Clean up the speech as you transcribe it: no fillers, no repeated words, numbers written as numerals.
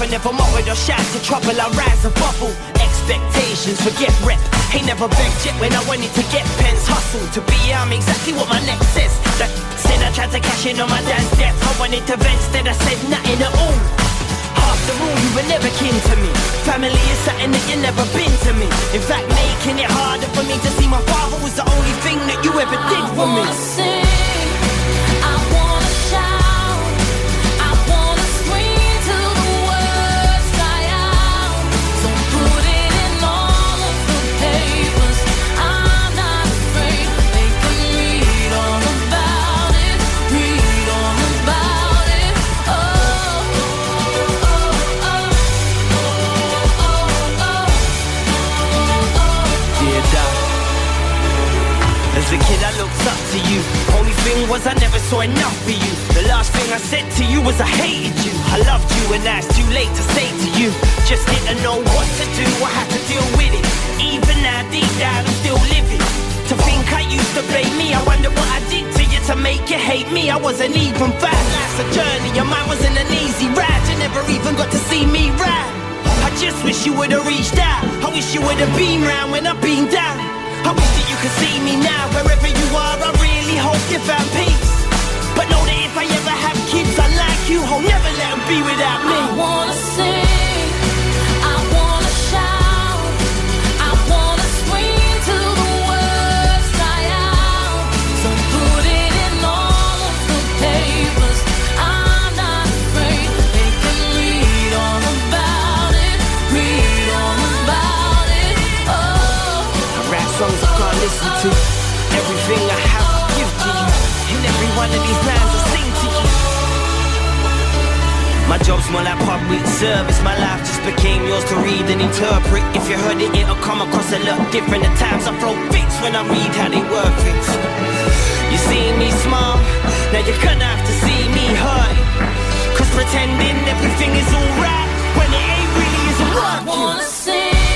never mocked or shout to trouble, I rise a bubble. Expectations, forget rep. Ain't never begged yet when I wanted to get pens. Hustle to be I'm exactly what my neck says. That said I tried to cash in on my dad's death. I wanted to vent, instead I said nothing at all. After all, you were never kin to me. Family is something that you never been to me. In fact, making it harder for me to see my father was the only thing that you ever did for me. I wanna sing, I wanna shout, I wanna scream till the words dry out. So put it in all of the papers. I'm not afraid. They can read all about it, read all about it. Oh, dear Doc, as a kid I looked up to you. Only thing was I never saw enough for you. The last thing I said to you was I hated you. I loved you and now it's too late to say to you. Just didn't know what to do, I had to deal with it. Even now deep down I'm still living. To think I used to blame me, I wonder what I did to you to make you hate me. I wasn't even bad, life's a journey and mine wasn't an easy ride. You never even got to see me ride. I just wish you would've reached out. I wish you would've been round when I've been down. I wish that you could see me now. Wherever you are, I really hope you found peace. But know that if I ever have kids unlike you, I'll never let them be without me. I wanna sing, I wanna shout, I wanna scream till the words dry out. So put it in all of the papers. I'm not afraid. They can read all about it, read all about it. Oh, I rap songs I can't listen to. Everything I have I give to you. And every one of these lines I sing to you. My job's more like public service. My life just became yours to read and interpret. If you heard it, it'll come across a lot different. At times I throw fits when I read how they work it. You see me smile, now you're gonna have to see me hurt. Cause pretending everything is alright when it ain't really isn't working. I wanna sing,